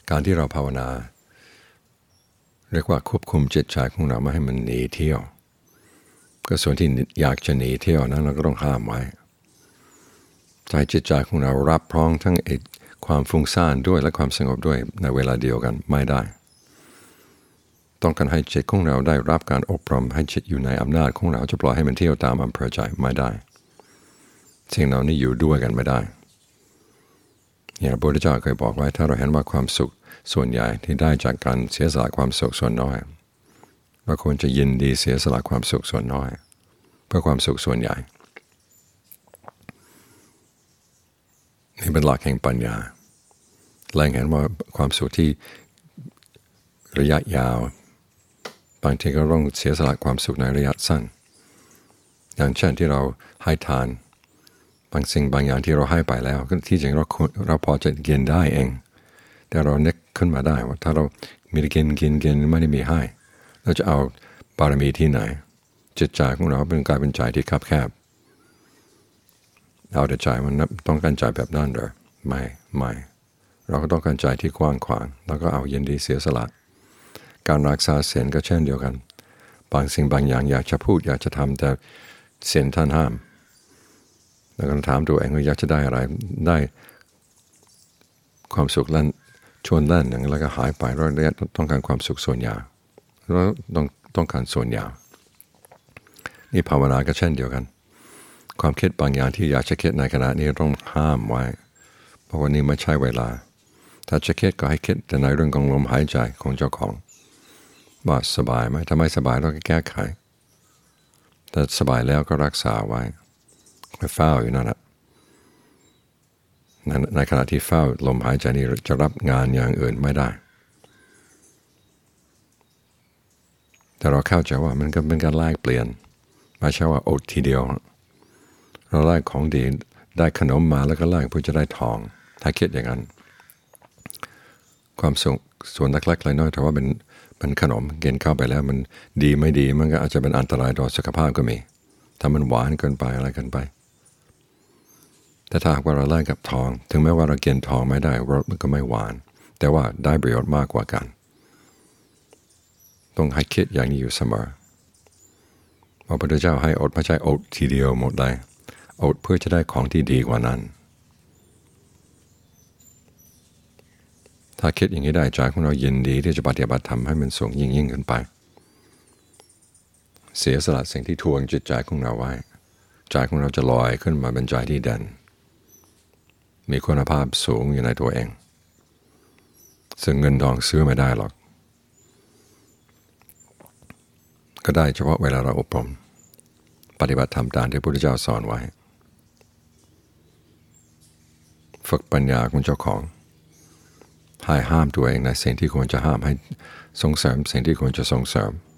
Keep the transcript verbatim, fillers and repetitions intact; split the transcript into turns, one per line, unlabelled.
การที่เราภาวนาเรียกว่าควบคุมจิตใจของเราไม่ให้มันหนีเที่ยวก็ส่วนที่อยากจะหนีเที่ยวนั้นเราก็ต้องห้ามไว้ใจจิตใจของเรารับพร้อมทั้งความฟุ้งซ่านด้วยและความสงบด้วยในเวลาเดียวกันไม่ได้ต้องการให้จิตของเราได้รับการอบรมให้จิตอยู่ในอำนาจของเราจะปล่อยให้มันเที่ยวตามอำเภอใจไม่ได้สิ่งเหล่านี้อยู่ด้วยกันไม่ได้อย่างพระพุทธเจ้าเคยบอกไว้ถ้าเราเห็นว่าความสุขส่วนใหญ่ที่ได้จากการเสียสละความสุขส่วนน้อยเราควรจะยินดีเสียสละความสุขส่วนน้อยเพื่อความสุขส่วนใหญ่นี่เป็นหลักแห่งปัญญาแรงเห็นว่าความสุขที่ระยะยาวบางทีก็ต้องเสียสละความสุขในระยะสั้นอย่างเช่นที่เราให้ทานบางสิ่งบางอย่างที่เราให้ไปแล้วที่จริงเราเราพอจะกินได้เองแต่เรานึกขึ้นมาได้ว่าถ้าเรามีกินกินกินไม่ได้มีให้เราจะเอาบารมีที่ไหนจิตใจของเราเป็นกลายเป็นใจที่คับแคบเอาแต่ใจมันต้องการใจแบบนั้นเหรอไม่ไม่เราก็ต้องการใจที่กว้างขวางแล้วก็เอายินดีเสียสละการรักษาศีลก็เช่นเดียวกันบางสิ่งบางอย่างอยากจะพูดอยากจะทำแต่ศีลท่านห้ามแล้วก็ถามตัวเองว่าอยากจะได้อะไรได้ความสุขเล่นชวนเล่นอย่างแล้วก็หายไปเราต้องการความสุขส่วนยาวเราต้องต้องการส่วนยาวนี่ภาวนาก็เช่นเดียวกันความคิดบางอย่างที่อยากจะคิดในขณะนี้ต้องห้ามไว้เพราะว่านี่ไม่ใช่เวลาถ้าจะคิดก็ให้คิดแต่ในเรื่องของลมหายใจของเจ้าของว่าสบายไหมถ้าไม่สบายเราก็แก้ไขแต่สบายแล้วก็รักษาไว้ไม่เฝ้าอยู่นั่นแหละในขณะที่เฝ้าลมหายใจนี้จะรับงานอย่างอื่นไม่ได้แต่เราเข้าใจว่ามันก็เป็นการแลกเปลี่ยนไม่ใช่ว่าอดทีเดียวเราแลกของดีได้ขนมมาแล้วก็แลกเพื่อจะได้ทองถ้าคิดอย่างนั้นความสุขส่วนเล็กๆน้อยๆแต่ว่าเป็นเป็นขนมกินเข้าไปแล้วมันดีไม่ดีมันก็อาจจะเป็นอันตรายต่อสุขภาพก็มีถ้ามันหวานเกินไปอะไรเกินไปแต่ถ้าหากว่าเราแลกกับทองถึงแม้ว่าเรากินทองไม่ได้รสมันก็ไม่หวานแต่ว่าได้ประโยชน์มากกว่ากันต้องให้คิดอย่างนี้อยู่เสมอพระพุทธเจ้าให้อดไม่ใช่อดทีเดียวหมดเลยอดเพื่อจะได้ของที่ดีกว่านั้นถ้าคิดอย่างนี้ได้ใจของเรายินดีที่จะปฏิบัติธรรมให้มันสูงยิ่งยิ่งขึ้นไปเสียสละสิ่งที่ทวงจิตใจของเราไว้ใจของเราจะลอยขึ้นมาเป็นใจที่เด่นมีคุณภาพสูงอยู่ในตัวเองซึ่งเงินทองซื้อไม่ได้หรอกก็ได้เฉพาะเวลาเราอบรมปฏิบัติธรรมตามที่พระพุทธเจ้าสอนไว้ฝึกปัญญาของเจ้าของให้ห้ามตัวเองในสิ่งที่ควรจะห้ามให้ส่งเสริมสิ่งที่ควรจะส่งเสริม